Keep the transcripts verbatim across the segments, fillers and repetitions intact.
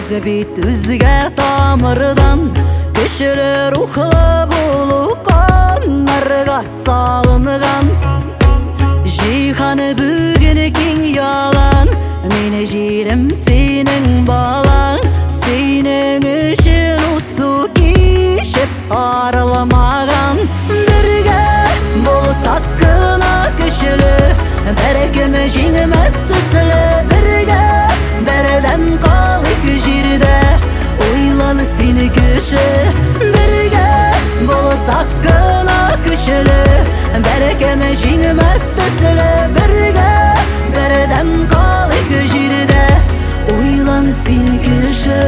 Өзі бит үзгә тамырдан, кешелер рухлы булу каннарга салынган. Жиханы бүген киң ялан, мене җирем синең балаң. Синең өчен утсу кишеп арыламаган. Бергә булсак кына көчле, бәркем җиңмәс төсле. Бергә бердәм калык җирдә, уйлан син кеше. Бергә булсак кына көчле, бәркем җиңмәс төсле. Бергә бердәм калык җирдә, уйлан син кеше.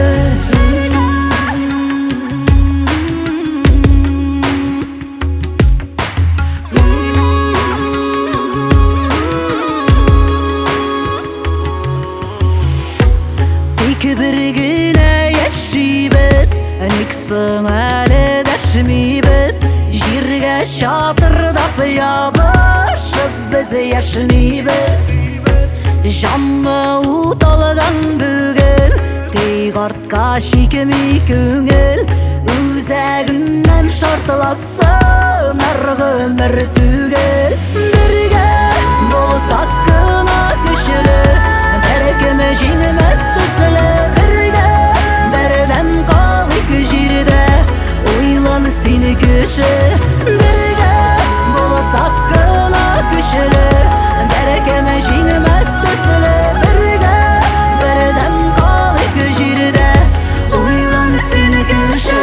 Тик бер генә яшибез, ник соң әле дәшмибез. Җиргә чатырдап ябышып без яшнибез. Җанны ут алган бүген, тик артка чикми күңел. Үзәгеннән шартлап сынар гомер түгел. Бергә булсак кына көчле, бәркем җиңмәс төсле. Бергә бердәм калык җирдә, уйлан син кеше. Бергә булсак кына көчле, бәркем җиңмәс төсле. Бергә бердәм калык җирдә, уйлан син кеше.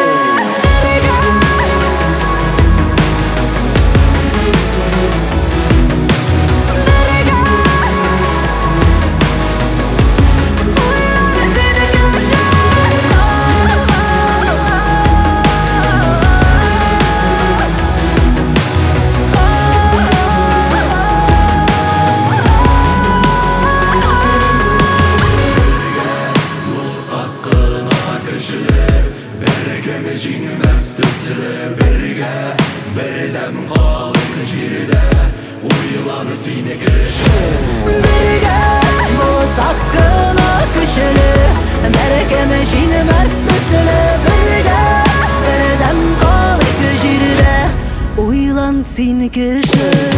Бәркем җиңмәс төсле. Бергә бердәм калык җирдә, уйлан син кеше. Бергә булсак кына көчле, бәркем җиңмәс төсле. Бергә бердәм калык җирдә, уйлан син кеше.